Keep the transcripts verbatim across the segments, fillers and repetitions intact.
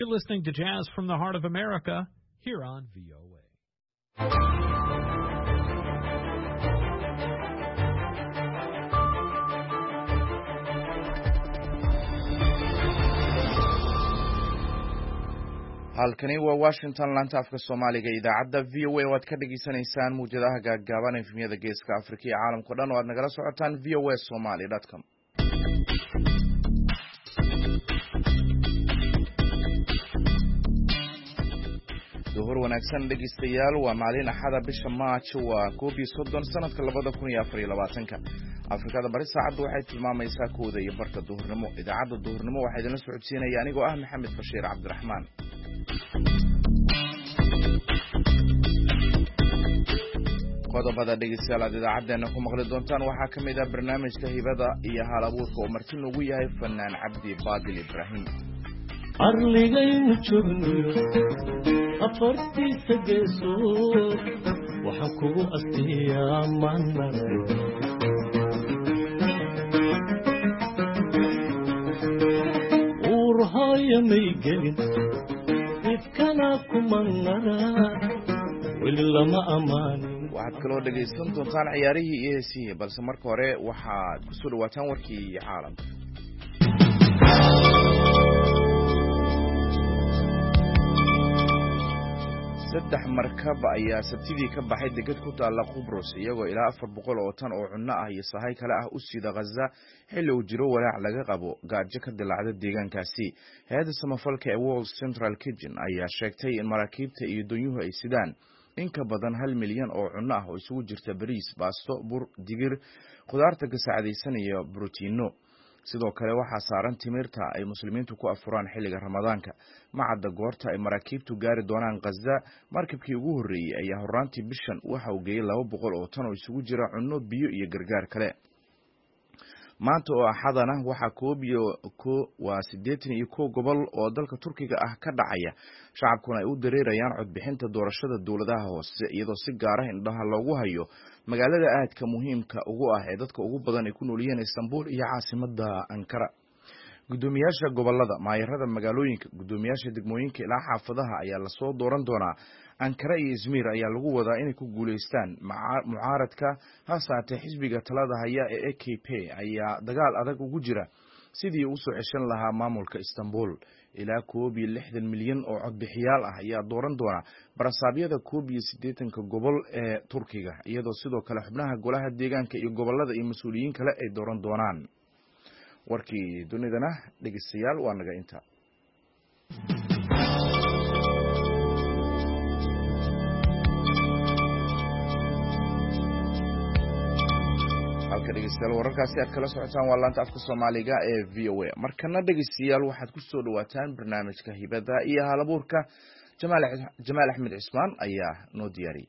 You're listening to Jazz from the Heart of America here on V O A. halkani waa Washington laanta afka Soomaaliga idaacadda V O A oo aad ka dhageysanaysaan muujadaha gaagaaban ee efemyada Geeska Afrika iyo caalamka dhan oo aad nagala socotaan v o a somali dot com. duhur wanaagsan dhegeystayaal waa maalin axada bisha March waa koob iyo soddon sanadka labada kun iyo afar iyo labaatanka. Afrikada bari saacadu waxay tilmaamaysaa kooda iyo barka duhurnimo. Idaacadda duhurnimo waxaa idin socodsiinaya anigoo ah Maxamed Bashiir Cabdiraxmaan. qodobada dhegeystayaal aad idaacadeena ku maqli doontaan waxaa ka mid ah barnaamijka hibada iyo hal abuurka oo marti noogu yahay fanaan Cabdi Baadil Ibrahim. arligaynu joogno afartiisa geesood waxaan kugu astiyaa manan uurhaya may gelin idkana kumangana weli lama amaanin. waxaad kaloo dhegaysan doontaan ciyaarihii iyo heesihii balse marka hore waxaad ku soo dhawaataan warkii caalamka. saddex markab ayaa sabtidii ka baxay deged ku taala Qubrus iyagoo ilaa afar boqol oo tan oo cunno ah iyo sahay kale ah u sida Gaza xilli uu jiro walaac laga qabo gaajo ka dilaacda deegaankaasi. hay'adda samafalka ee World Central Kitchen ayaa sheegtay in maraakiibta iyo doonyuhu ay sidaan in ka badan hal milyan oo cunno ah oo isugu jirta bariis, baasto, bur, digir, khudaarta gasaacadaysan iyo borotiinno. sidoo kale waxaa saaran timirta ay muslimiintu ku afuraan xilliga Ramadaanka. macadda goorta ay maraakiibtu gaari doonaan Gaza, markabkii ugu horreeyay ayaa horraantii bishan waxa uu geeyay laba boqol oo tan oo isugu jira cunno, biyo iyo gargaar kale. maanta oo axadana waxaa koob iyo ko waa siddeetan iyo kow gobol oo dalka Turkiga ah ka dhacaya shacabkuna ay u dareerayaan codbixinta doorashada dowladaha hoose iyadoo si gaar ah indhaha loogu hayo magaalada aadka muhiimka ugu ah ee dadka ugu badan ay ku nool yihiin Istanbul iyo caasimadda Ankara. gudoomiyaasha gobolada, maayarada magaalooyinka, gudoomiyaasha degmooyinka ilaa xaafadaha ayaa la soo dooran doonaa. Ankara iyo Izmir ayaa lagu wadaa inay ku guuleystaan mucaaradka haasaatee xisbiga talada haya ee A K P ayaa dagaal adag ugu jira sidii uu soo ceshan lahaa maamulka Istanbul. ilaa koob iyo lixdan milyan oo codbixiyaal ah ayaa dooran doona barasaabyada koob iyo siddeetanka gobol ee Turkiga iyadoo sidoo kale xubnaha golaha deegaanka iyo gobolada iyo mas'uuliyiin kale ay dooran doonaan. warkii dunidana dhegeystayaal waa naga inta. halka dhegeystayaal wararkaasi aad kala socotaan waa laanta afka Soomaaliga ee V O A. markana dhegeystayaal waxaad ku soo dhawaataan barnaamijka hibada iyo hal abuurka. Jamaal Jamaal Axmed Cismaan ayaa noo diyaariyay.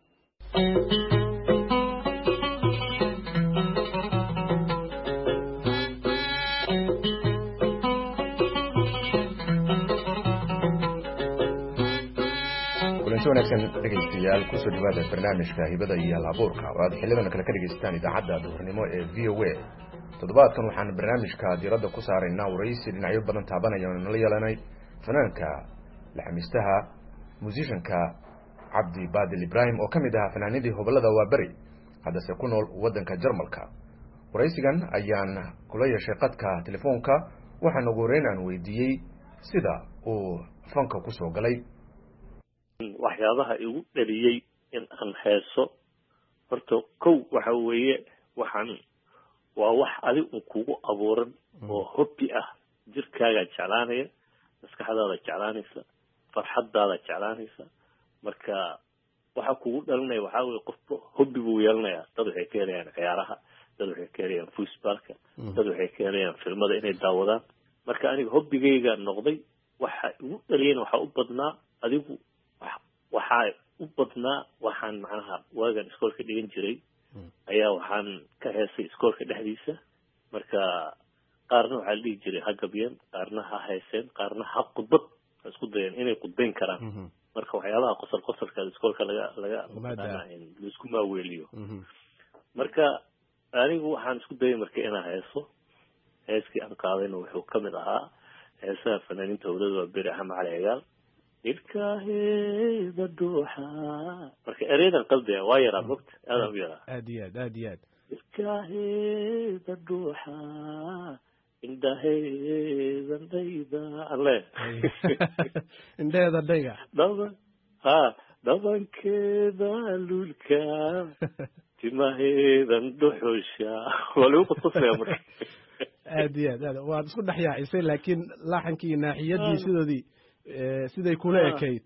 wanaagsan dhegeystayaal ku soo dhawaada barnaamijka hibada iyo hal abuurka oo aad xilidan kale ka dhageystaan idaacadda duhurnimo ee V O A. toddobaadkan waxaan barnaamijka diiradda ku saaraynaa waraysi dhinacyo badan taabanaya oo nala yeelanay fanaanka laxamiistaha musicianka Cabdi Baadil Ibrahim oo kamid ah fanaanadii hobolada Waabari haddase ku nool wadanka Jarmalka. waraysigan ayaan kula yeeshay qadka telefoonka waxaan ugu horeyn weydiiyey sida uu fanka ku soo galay. waxyaabaha igu dhaliyay in aan heeso horta kow waxa weeye waxaan waa wax adigu uu kugu abuuran oo hobby ah, jirkaaga jeclaanaya, maskaxdaada jeclaanaysa, farxadaada jeclaanaysa. marka waxa kugu dhalinaya waxa weeye qofka hobby buu yeelanayaa. dad waxay ka helayaan ciyaaraha, dad waxay ka helayaan footballka, dad waxay ka helayaan filmada inay daawadaan. marka aniga hobbigayga noqday waxa igu dhaliyay waxa u badnaa adigu waxaa u badnaa waxaan macnaha waagan iskoolka dhigan jiray ayaa waxaan ka heesay iskoolka dhexdiisa. marka qaarna waxaa la dhihi jiray ha gabyeen, qaarna ha heeseen, qaarna ha khudbad isku dayeen inay khudbayn karaan. marka waxyaabaha qosol qosolka iskoolka laga laga laisku maaweeliyo. marka anigu waxaan isku dayay marka inaan heeso. heeskii aan qaadayna wuxuu ka mid ahaa heesaha fanaaniinta howlada beri axmed cali cigaal ilkaaheeda dhuuxa marka ereyadan qalbiga waa yaraa mogta aadaan u yaraa aad iyo aad aad iyo aad ilkaaheeda dhuuxa indhaheedan dhayda alle indhaheeda dhayga dhaba ha dhabankeeda luulka timaheedan dhuxusha waa lagu qasqasaya marka aad iyo aad aad waad isku dhex yaacisay laakiin laaxankii naaxiyadii sidoodii siday kula ekayd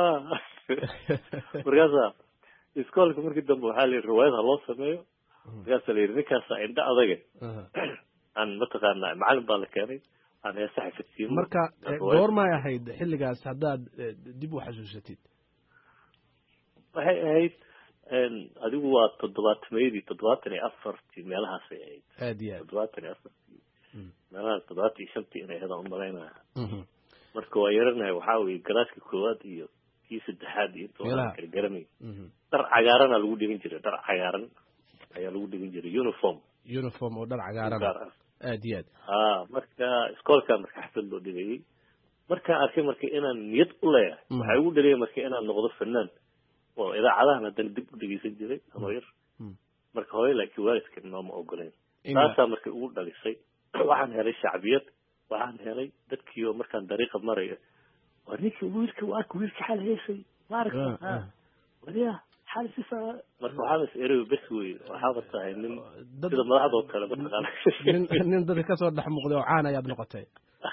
markaasa iskoolka markii dambe waxaa la yidhi riwaayad ha loo sameeyo markaasa la yidhi ninkaasa indha adaga aan mataqaana macalin baa la keenay aan heesa xafidsiino marka goormay ahayd xilligaas haddaad dib u xasuusatid waxay ahayd adigu waa toddobaatameydii toddobaatan iyo afartii meelahaasay ahayd aad iyo aad toddobaatan iyo afartii meelahaas toddobaatan iyo shantii inay ahayd aan umalaynaya marka waa yaranahay waxaa weye garaadka koowaad iyo kii saddexaad iyo inta waa kala garanay dhar cagaarana lagu dhigan jiray dhar cagaaran ayaa lagu dhigan jiray uniform uniform oo dhar cagaaran aad iyo aad ha marka iskoolka marka xaflad loo dhigayay markaan arkay marka inaan niyad u leeyahay waxaa igu dhaliyay marka inaan noqdo fanaan oo idaacadahan haddana dib u dhegeysan jiray anoo yar marka hooyo laakiin waalidka nooma ogoleyn taasaa marka igu dhalisay waxaan helay shacbiyad waxaan helay dadkii oo markaan dariiqa marayo waa ninkii wiilka waarka wiilka xal heesay maaragta waliya xal sifa marka waxaa is ereyo bes wey waxaaba tahay nin sida madaxdoo kale mataqaana nin nin dadka kasoo dhex muuqday oo caan ayaad noqotay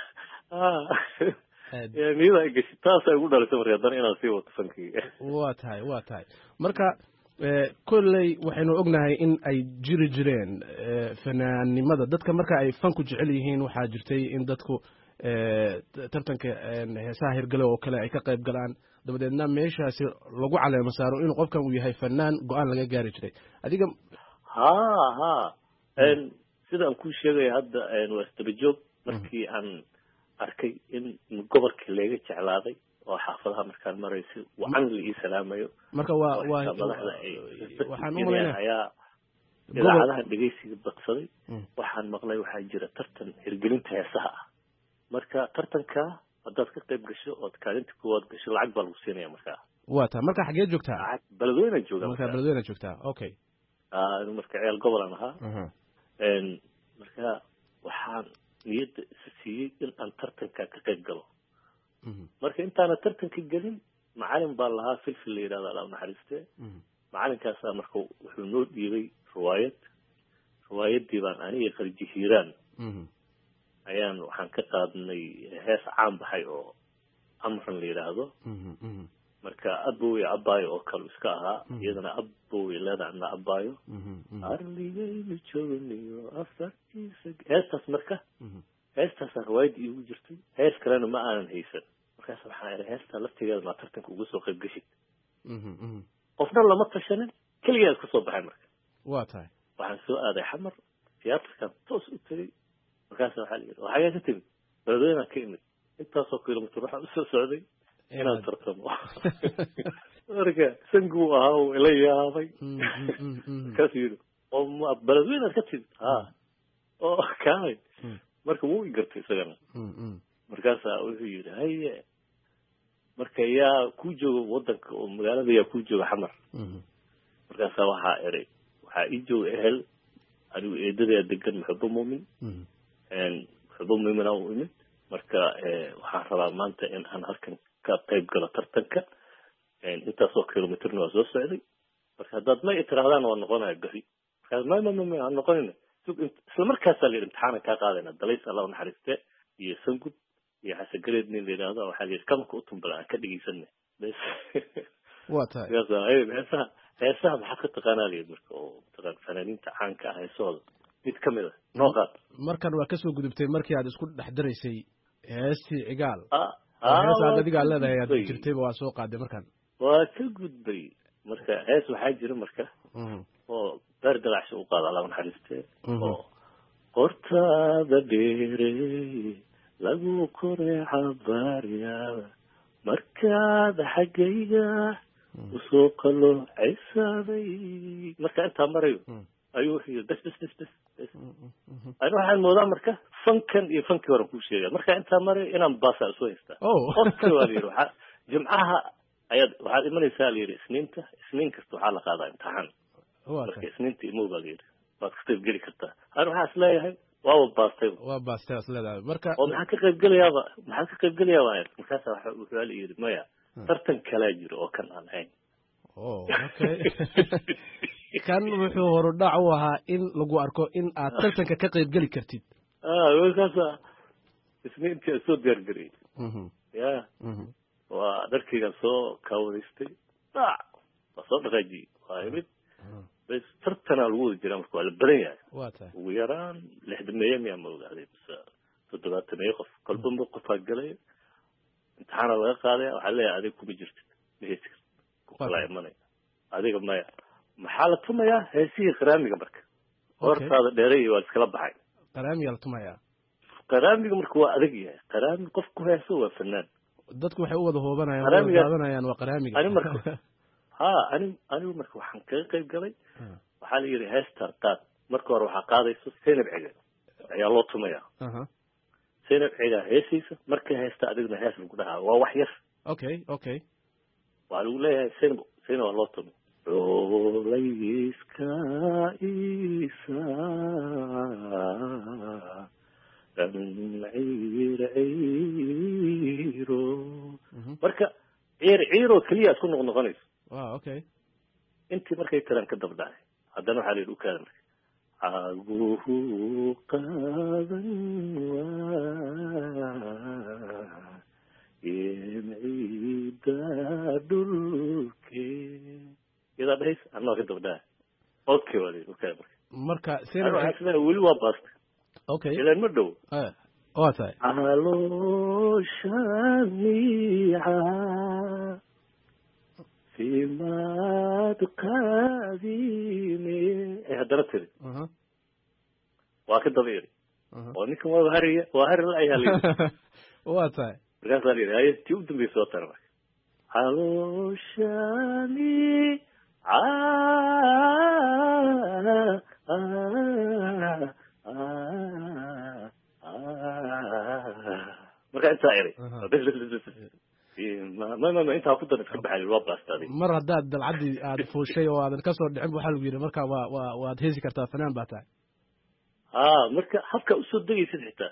niyada ay gashi taasa igu dhalisay marka haddana inaan sii wato fankii waa tahay waa tahay marka kolley waxaynu ognahay in ay jiri jireen fanaannimada dadka marka ay fanku jecel yihiin waxaa jirtay in dadku tartanka heesaha hirgale oo kale ay ka qayb galaan dabadeedna meeshaasi lagu caleemo saaro inuu qofkan uu yahay fanaan go-aan laga gaari jiray adiga ha ha sida aan kuu sheegaya hadda waa isdabajoog markii aan arkay in gobolkii laga jeclaaday oo xaafadaha markaan maraysa wacan la ii salaamayo marka waa waa waxaan u malaynayaa idaacadaha dhegeysiga badsaday waxaan maqlay waxaa jira tartan hirgelinta heesaha ah marka tartanka haddaad ka qayb gasho ood kaalinta koowaad gasho lacag baa lagu siinaya markaa waa taa marka xaggee joogtaa beledweyne jooga marka beledweyne joogtaa okay marka ceel gobolan ahaa marka waxaan niyadda isa siiyey in aan tartanka ka qayb galo marka intaana tartanka gelin macalin baa lahaa filfil la yidhahda alla naxariiste macalinkaasaa marka wuxuu noo dhiibay riwaayad riwaayadii baan aniga qarji hiiraan ayaan waxaan ka qaadnay hees caan baxay oo amran la yidhaahdo marka abowey abaayo oo kale iska ahaa iyadana abowey leedana abaayo arligaynu joogniyo afartiisa heestaas marka heestaasa riwaayadii iigu jirtay hees kalena ma aanan haysan markaas waxaan ihi heestaa laftigeeda maa tartanka uga soo qayb geshid qofna lama tashanin keligeed ka soo baxay marka waa tahay waxaan soo aaday xamar tiyaatarkan toos u tegay markaas waxaa la yidhi waxagaa ka timid beledweynean ka imid intaasoo kilomitr waxaan usoo socday inaan tartamo marka sanguu ahaa uu ila yaabay markaasuu yidhi oo ma beledweynead ka timid ha oo kaay marka wuu i gartay isagana markaasaa wuxuu yidhi haye marka yaa ku jooga wadanka oo magaalada yaa ku jooga xamar markaasaa waxaa eray waxaa ii jooga ehel anigu eedadaa degan muxubo muumin muxubo muumina u imid marka waxaan rabaa maanta in aan halkan ka qayb galo tartanka intaasoo kilomitrna waa soo socday marka haddaad ma i tirahdaan waa noqonaya beri markaas ma ma ma aan noqonayna isla markaasaa la yidhi imtixaanan kaa qaadayna dalays allah u naxariiste iyo sangub iyo xasagareed nin la yidhaahdo waxaa la yidhi kamanka u tumbala aan ka dhegeysanay bes waa tahay heesaha heesaha maxaad ka taqaanaa la yidhi marka oo mataqaan fanaaniinta caanka ah heesahooda mid ka mid a noo qaad markan waa kasoo gudubtay markii aad isku dhex daraysay heestii cigaal heesaad adigaa leedahay aad jirtayba waa soo qaaday markan waa ka gudbay marka hees waxaa jira marka oo beer dalacsha u qaada alla naxariiste oo qortaada dheere lagu koray cabaaryaada markaada xaggayga usoo qalo ceysaaday marka intaa marayo ayuu wuxuu yidhi bes bes bes bes bes ani waxaan moodaa marka fankan iyo fankii horan kuu sheegaya marka intaa maray inaan baasaa isu haystaa okay waa la yidhi waxaa jimcaha ayaad waxaad imanaysaa la yidhi isniinta isniin kasta waxaa la qaadaa imtixaan marka isniinta imow baa la yidhi waad ka qayb geli kartaa ani waxaa is leeyahay waaba baastay waa baastay as leedahay marka oo maxaa ka qayb gelayaaba maxaa ka qayb gelayaaba markaasa waxa wuxuu la yidhi maya tartan kalaa jiro oo kan aan ahayn oh okay kan wuxuu horudhac u ahaa in lagu arko in aad tartanka ka qayb geli kartid ah markaasa isniintii soo diyaargariyey ya waa dharkayga soo kaawadaystay dhac waa soo dhaqaajiyey waa imid bes tartanaa lagu wada jiraa marka waa la badan yahay waa tahay ugu yaraan lixdameeye miyaa ma ogaaday mise toddobaatameeye qof kolba qofaa galaya imtixaana laga qaadaya waxaa leeyahay adiga kuma jirtid ma heesi kartid ku kala imanaya adiga maya maxaa la tumayaa heesihii qaraamiga marka hortaada dheeray waa iskala baxay qaraamiga la tumayaa qaraamiga marka waa adag yahay qaraami qof ku heeso waa fanaan dadku waxay u wada hoobanayaan daadanayaan waa qaraamiga ani marka ha ani anigu marka waxaan kaga qayb galay waxaa la yidhi heestaa qaad marka hore waxaa qaadayso Zaynab Ciga ayaa loo tumayaa Zaynab Ciga heesiisa markay heesta adigna hees lagu dhahaa waa wax yar okay okay waa lagu leeyahay Zaynab Zaynab waa loo tumay Rolayska Isa Ciir ciiro marka ciir ciiro kaliya isku noqnoqonayso waa okay intii markay taran ka dabdhacay haddana waxaa la yidhi u kaada marka caguhu qaadan waa ciida dhulkee iyadaa dhahaysa anaa ka dabdhacay okay waa la yidhi u kaada marka marka weli waa baasta okay ilaan ma dhow waa tahay calooshaniica fimaad qaadine ee haddana tiri waa ka daba iri oo ninkan waa hariya waa hari la-ayaa la waa tahay markaasaa la yidhi haye tii u dambaysa soo tara marka calooshaniica marka intaa eri ma ma ma intaa ku dan iska baxay waa baastaaday mar haddaad dalcaddii aad fuushay oo aadan ka soo dhicin waxaa lagu yidhi marka waa waa waad heesi kartaa fanaan baa tahay ha marka habka usoo degaysid xitaa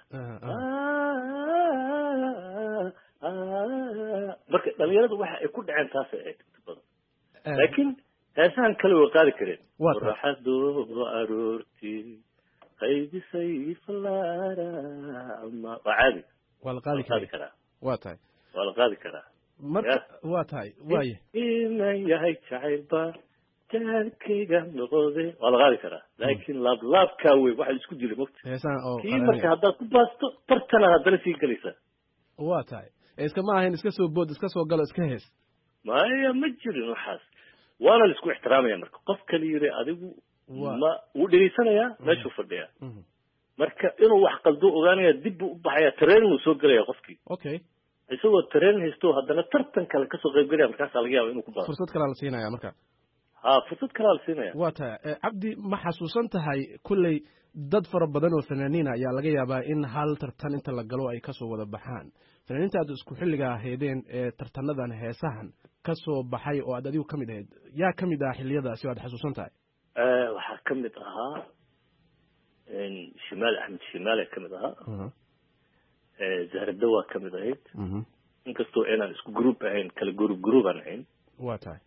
marka dhalinyaradu waxa ay ku dhaceen taasay ahayd inta badan laakiin heesahan kale way qaadi kareen raaxado aroortii qaydisay falaara ama waa caadi waa la qaadi karaa waa tahay waa la qaadi karaa marka waa tahay waaye inan yahay jacaylba jaalkayga noqode waa la qaadi karaa laakiin laablaabkaa wey waxa isku jira mogta heesaan oo kii marka haddaad ku baasto tartana haddana sii gelaysaa waa tahay iska ma ahayn iska soo bood iska soo galo iska hees maya ma jirin waxaas waana la isku ixtiraamaya marka qof kale yiri adigu ma wuu dhegaysanayaa meeshuu fadhiyaa marka inuu wax qaldo ogaanaya dib buu u baxaya tareen uu soo gelaya qofkii okay isagoo tareen haysto haddana tartan kale kasoo qayb gelaya markaasaa laga yaaba inuu ku baasto fursad kalaa la siinaya marka ha fursad kalaa la siinaya waa tahay cabdi ma xasuusan tahay kulley dad fara badan oo fanaaniina ayaa laga yaabaa in hal tartan inta la galo ay kasoo wada baxaan fanaaniinta aad isku xilliga ahaydeen ee tartanadan heesahan kasoo baxay oo aad adigu ka mid ahayd yaa ka mid ah xilliyadaasi o aad xasuusan tahay waxaa ka mid ahaa shimaal axmed shimaale ka mid ahaa zahrada waa ka mid ahayd inkastoo inaan isku group ahayn kala group group aan ahayn waa tahay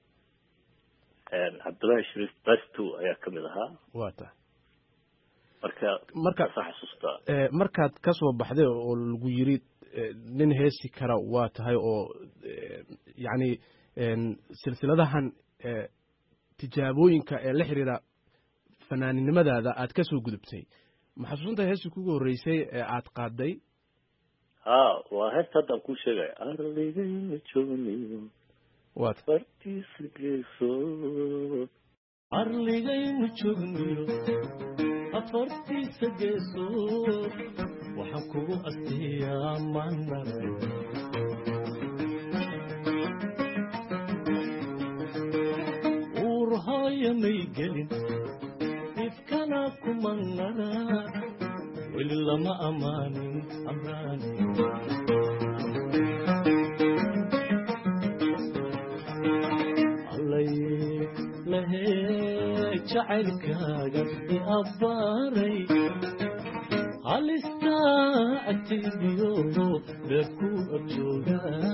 cabdullahi shariif basto ayaa ka mid ahaa waa tahay marka markaad xasuustaa markaad kasoo baxday oo lagu yiri nin heesi kara waa tahay oo yacni silsiladahan tijaabooyinka ee la xiriira fanaaninimadaada aad ka soo gudubtay ma xasuusantahay heestii kugu horreysay ee aad qaaday ha waa heesta haddaan kuu sheegaya arligayna joogniyo waat fartiisa geeso arligayna joogniyo afartiisa geeso waxaan kugu astiyaa manare uurhooya may gelin amaanin amaanin allay lahee jacaylkaaga i abbaaray halistaa agtaydiyo beerku agjoogaa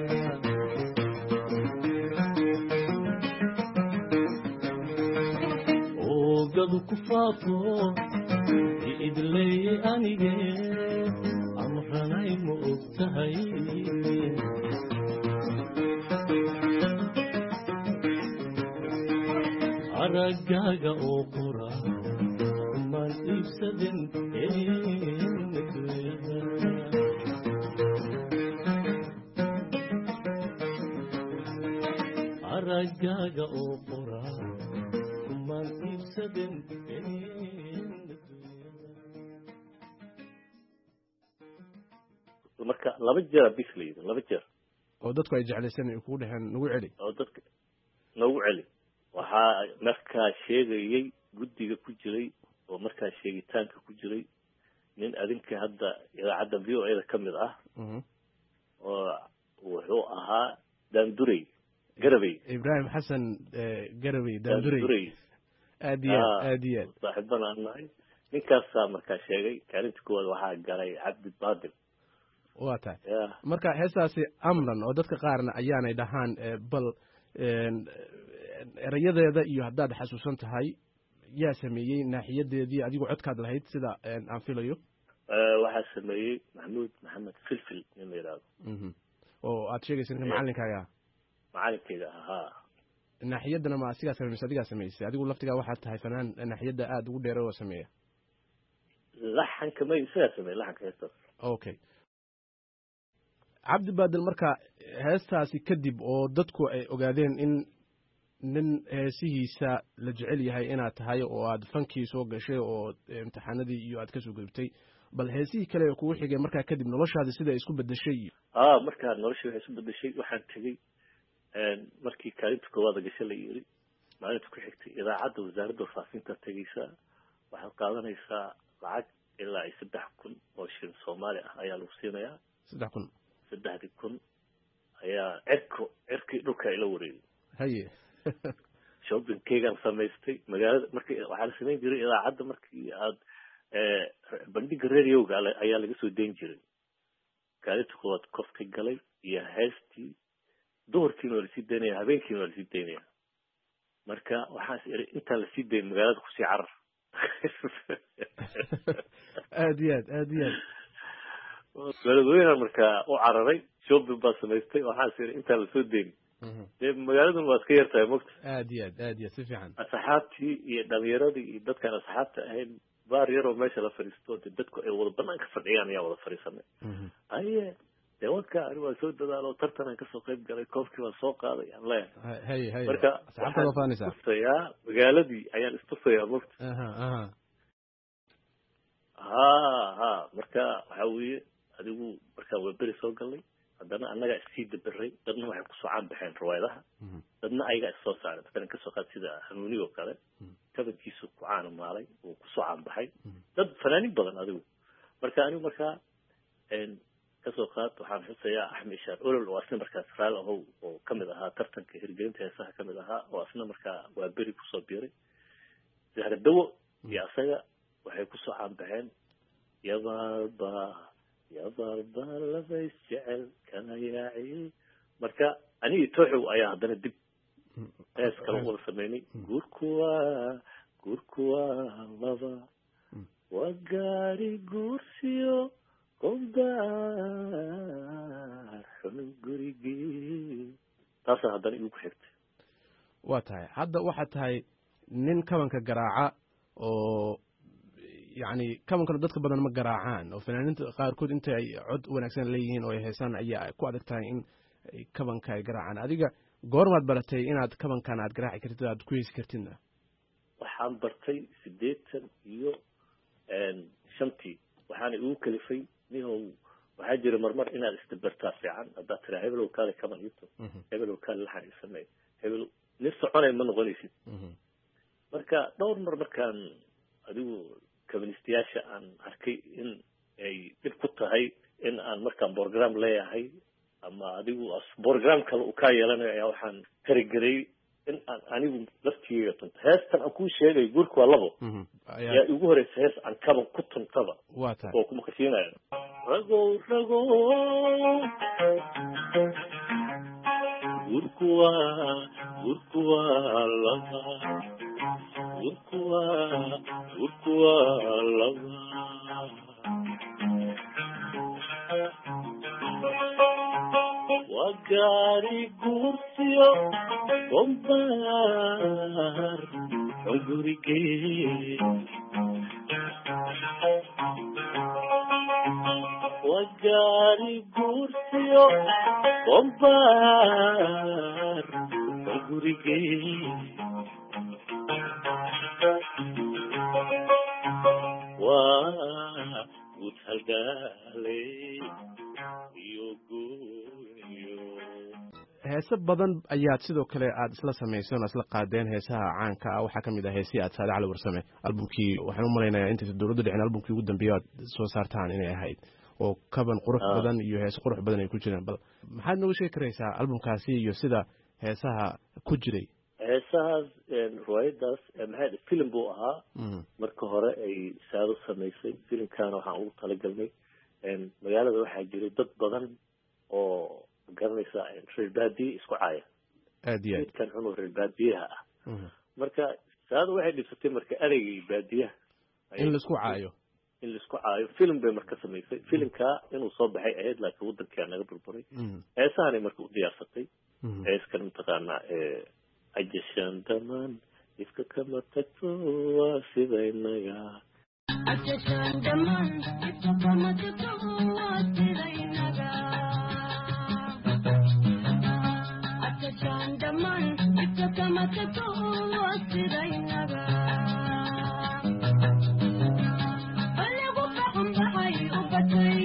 oogadu ku faafo idleeye anige amranay ma og tahay araggaaga oo qora kumaan iibsaden araggaaga oo qora kumaan iibsaden marka laba jeer bis la yidhi laba jeer oo dadku ay jeclaysan ay kugu dheheen nagu celi oo dadka nagu celi waxaa markaa sheegayey guddiga ku jiray oo markaa sheegitaanka ku jiray nin adinka hadda idaacadda v o a da ka mid ah oo wuxuu ahaa daandurey garabey ibraahim xasan garabey daandurey aad iyo aad iyo aad saaxiibana aan nahay ninkaasaa markaa sheegay kaalinta koowaad waxaa galay cabdi baadil waa tahay marka heestaasi amlan oo dadka qaarna ayaanay dhahaan bal erayadeeda iyo haddaad xasuusan tahay yaa sameeyey naaxiyadeedii adigoo codkaad lahayd sida aan filayo waxaa sameeyey maxamuud maxamed filfil nin la yidhaahdo oo aad sheegaysa ninka macalinkaaga macalinkeyga ahaa naaxiyaddana ma asigaa sameeyey adigaa sameysay adigu laftigaa waxaad tahay fanaan naaxiyadda aada ugu dheera oo sameeya laxanka may isagaa sameeyey laxanka heestaas okay cabdi baadil marka heestaasi kadib oo dadku ay ogaadeen in nin heesihiisa la jecel yahay inaad tahay oo aad fankii soo gashay oo imtixaanadii iyo aad kasoo gudubtay bal heesihii kale kugu xigay markaa kadib noloshaadi sida ay isku bedeshay a markaa noloshii waxay isku bedeshay waxaan tegey markii kaalinta koowaada gasho la yiri maalinta ku xigtay idaacadda wasaaradda warfaafinta tegeysaa waxaad qaadanaysaa lacag ilaa ay saddex kun oo shilin soomaali ah ayaa lagu siinayaa saddex kun saddexdii kun ayaa cirko cirkii dhulka ila wareegay haye shoppingkeygaan samaystay magaalada markii waxaa la samayn jiray idaacadda markii aad bandhiga radioga ayaa laga soo dayn jiray kaalinta koowaad kofka galay iyo heestii duhurkiina waa lasii daynaya habeenkiina waa lasii daynaya marka waxaas iri intaan lasii dayn magaalada kusii carar aad iyo aad aad iyo aad magaaladooyinaan markaa u cararay shopping baa samaystay waxaas iri intaan lasoo dayn dee magaaladuna waa iska yartahay mogta aad iyo aad aad iyo si fiican asxaabtii iyo dhalinyaradii iyo dadkaan asxaabta ahayn baar yaroo meesha la fadhiisto de dadku ay wada banaanka fadhiyaan ayaa wada fadhiisanay aye dee wadka ani waa soo dadaalo tartan aan kasoo qayb galay koobkii waan soo qaaday aan leeyahay hay hay marka waxaan istusayaa magaaladii ayaan istusayaa mogta ha ha marka waxaa weeye adigu markaa waa beri soo galnay haddana annagaa isii daberay dadna waxay kusoo caan baxeen riwaayadaha dadna ayagaa issoo saaray matalan kasoo qaad sida hanuuni oo kale kabankiisu ku caana maalay uu kusoo caan baxay dad fanaanin badan adigu marka anigu markaa kasoo qaad waxaan xusayaa axmed ishaar olol oo asna markaas raal ahow oo kamid ahaa tartanka hirgelinta heesaha kamid ahaa oo asna markaa waa beri kusoo biiray zahra-dawo iyo asaga waxay kusoo caan baxeen yabaaba yabaaba laba isjecel kana yaaci marka anigii tooxow ayaa haddana dib hees kale wada sameynay guurkuwa guurkuwa laba waa gaari guursiyo qombaar xun gurigii taasaa haddana igu ku xigtay waa tahay hadda waxaad tahay nin kabanka garaaca oo yani kabankana dadka badan ma garaacaan oo fanaaniinta qaarkood inta ay cod wanaagsan leeyihiin oo ay heesaan ayaa ku adag tahay in kabanka ay garaacaan adiga goormaad baratay inaad kabankan aad garaaci kartid aad ku heesi kartidna waxaan bartay siddeetan iyo shantii waxaana igu kalifay nihow waxaa jira marmar inaad isdabartaa fiican haddaad tiraa hebelow kaale kaban ito hebelow kaale laxan isamey hebel nin soconay ma noqonaysid marka dhowr mar markaan adigu kabanistayaasha aan arkay in ay dib ku tahay in aan markaan program leeyahay ama adigu program kale uu kaa yeelanayo ayaa waxaan taragelay in aan anigu laftigeega tunto heestan aan kuu sheegay guurka waa labo yaa igu horeysa hees aan kaban ku tuntaba oo kuma kashiinayo ragow ragow guurku waa guurku waa laba guurku waa guurku waa laba wagaari guursiyo gombaar gurigee wagaari guursiyo gombaar gurigee waa guud halgaale iyo heese badan ayaad sidoo kale aad isla samayseen oo isla qaadeen heesaha caanka ah waxaa kamid ah heesii aad Saade Cali Warsame albumkii waxaan u malaynayaa inta dawladda dhicin albumkii ugu dambeeyay aad soo saartaan inay ahayd oo kaban qurux badan iyo hees qurux badan ay ku jireen bal maxaad nooga sheegi karaysaa albumkaasi iyo sida heesaha ku jiray heesahaas riwaayadaas maxay film buu ahaa marka hore ay Saado samaysay filmkaana waxaan ugu talagalnay magaalada waxaa jiray dad badan oo garanaysa reer baadiye isku caaya aad iyo aad kan cunur reer baadiyaha ah marka Saado waxay dhibsatay marka adeegay baadiyaha in la isku caayo in la isku caayo film bay marka samaysay filmka inuu soo baxay ahayd laakiin wadanka naga burburay heesahanay marka u diyaarsatay heeskan mutaqaana ee ajashan daman iska kama tagto waa sidaynaga ajashan daman iska kama tagto waa sidaynaga ajashan daman iska kama tagto waa sidaynaga alagu faham bahay ubatay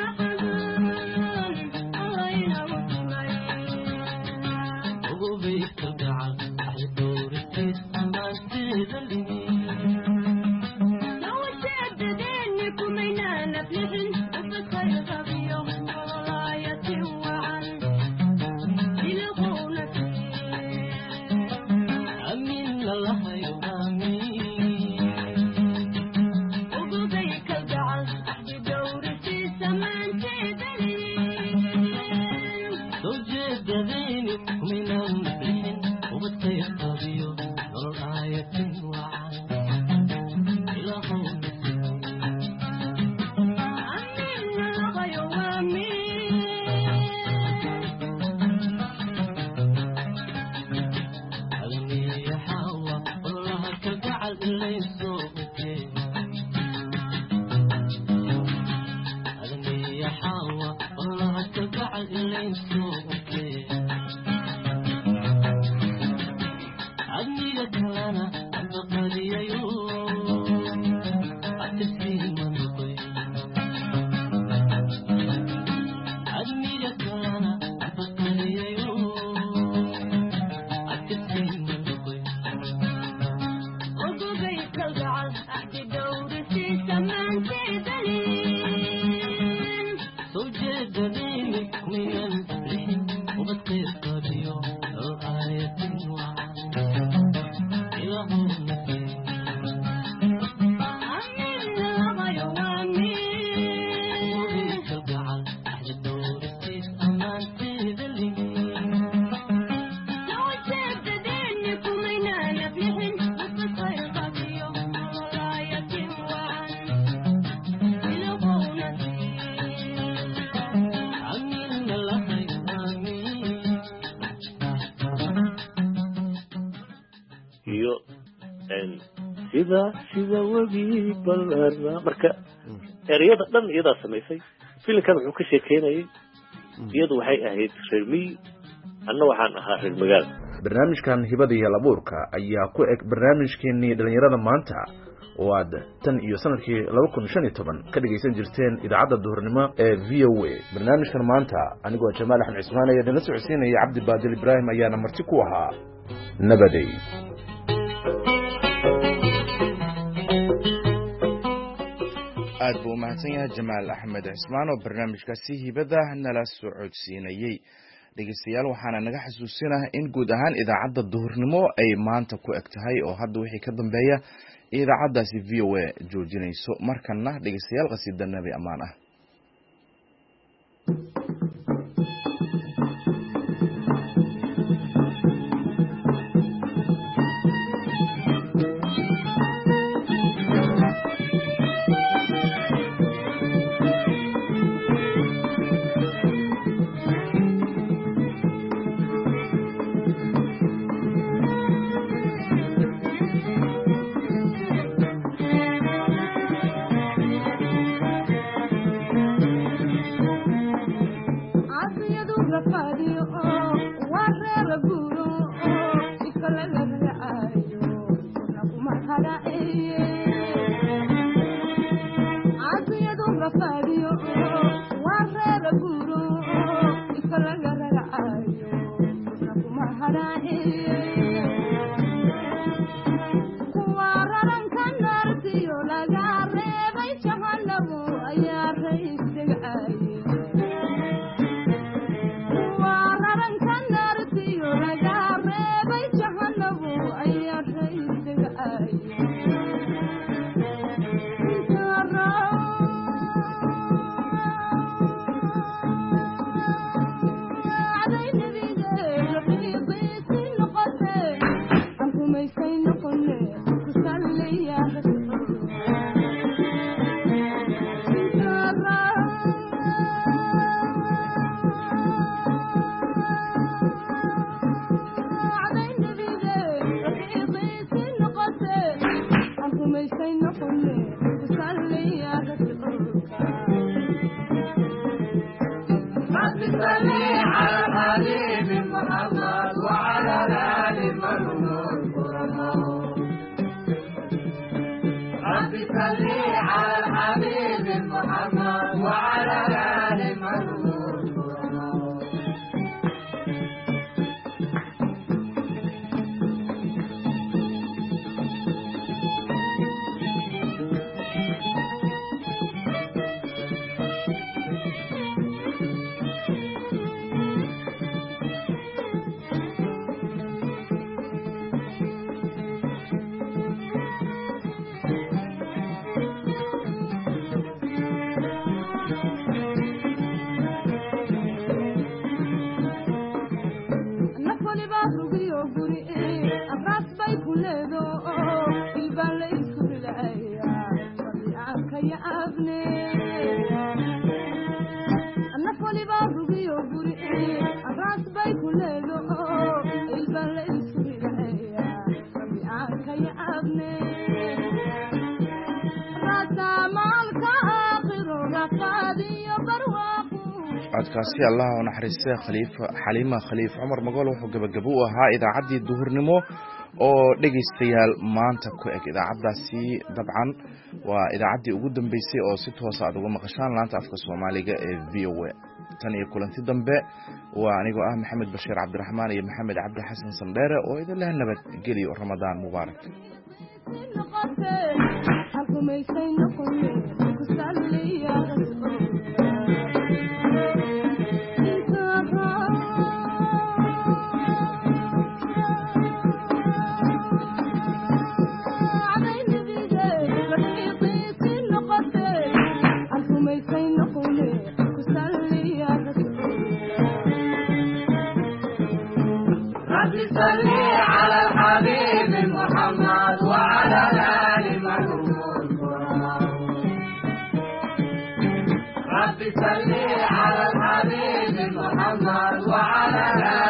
sida sida wagi ballarna marka ereyada dhan iyada samaysay filmkan wuxuu ka sheekeynayay iyadu waxay ahayd reer mi anna waxaan ahaa reer magaal barnaamijkan hibada iyo labuurka ayaa ku eg barnaamijkeenii dhalinyarada maanta oo aad tan iyo sanadkii laba kun shan iyo toban ka dhageysan jirteen idaacadda duhurnimo ee v o a barnaamijkan maanta anigoo Jamaal Axmed Cismaan ayaa idin socodsiinaya Cabdi Baadil Ibrahim ayaana marti ku ahaa nabaday aad buu umahadsan yahay Jamaal Axmed Cismaan oo barnaamijkaasi hibada nala socodsiinayay. dhegeystayaal waxaana naga xasuusinahay in guud ahaan idaacadda duhurnimo ay maanta ku eg tahay oo hadda wixii ka dambeeya idaacaddaasi V O A joojinayso. markana dhegeystayaal qasiida nabi amaan ah. codkaasi allah u naxariistay khaliifa xaliima khaliif cumar magool wuxuu gabagabo u ahaa idaacaddii duhurnimo oo dhegeystayaal maanta ku eg idaacaddaasi dabcan waa idaacaddii ugu dambeysay oo si toos aad uga maqashaan laanta afka Soomaaliga ee V O A. tan iyo kulanti dambe waa anigoo ah Maxamed Bashiir Cabdiraxmaan iyo Maxamed Cabdi Xasan Sandheere oo idin leh nabad geliyo Ramadaan mubaarak. صلي على الحبيب محمد وعلى آل محمود رب صلي على الحبيب محمد وعلى آل